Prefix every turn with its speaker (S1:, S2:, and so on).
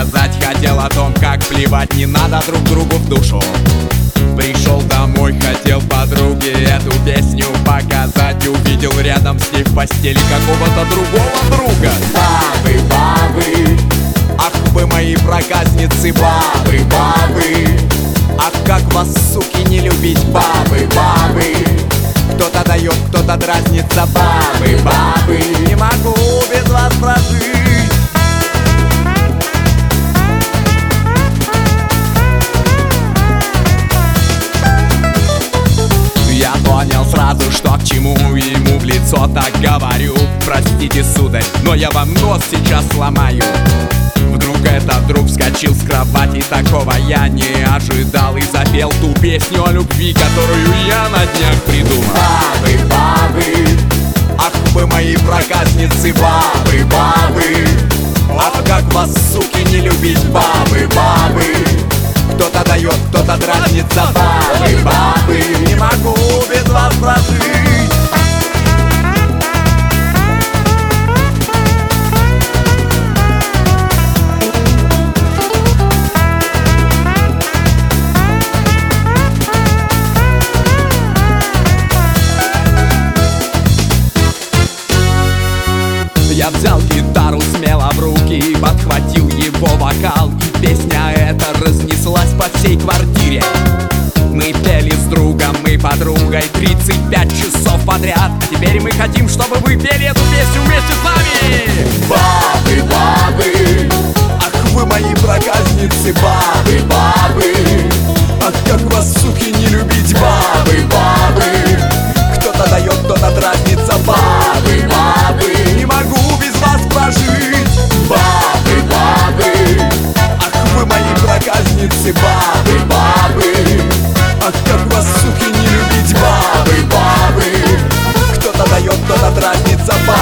S1: сказать хотел о том, как плевать не надо друг другу в душу. Пришел домой, хотел подруге эту песню показать. Увидел рядом с ней в постели какого-то другого друга. Бабы, бабы, ах вы мои проказницы, бабы, бабы. Ах как вас, суки, не любить, бабы, бабы. Кто-то дает, кто-то дразнится, бабы, бабы. Не могу без вас прожить. Я понял сразу, что к чему, ему в лицо так говорю. Простите, сударь, но я вам нос сейчас сломаю. Вдруг этот друг вскочил с кровати, такого я не ожидал, и запел ту песню о любви, которую я на днях придумал. Бабы, бабы, ах вы мои проказницы, бабы, бабы. Ах как вас, суки, не любить, бабы, бабы. Кто-то дает, кто-то дразнится, бабы, бабы. Не могу без вас прожить. Я взял гитару смело в руки и подхватил его вокал, и песня эта разнеслась по всей квартире. Мы пели с другом и подругой 35 часов подряд. А теперь мы хотим, чтобы вы пели эту песню вместе с нами. Бабы, бабы, ах вы мои проказницы, бабы, бабы. Ах как вас, суки, не любить, бабы, бабы. Кто-то дает, кто-то дразнится, бабы, бабы. Не могу без вас прожить, бабы, бабы. Ах вы мои проказницы, бабы, бабы. Ах как вас, суки, не любить, бабы, бабы. Кто-то дает, кто-то дразнится, бабы.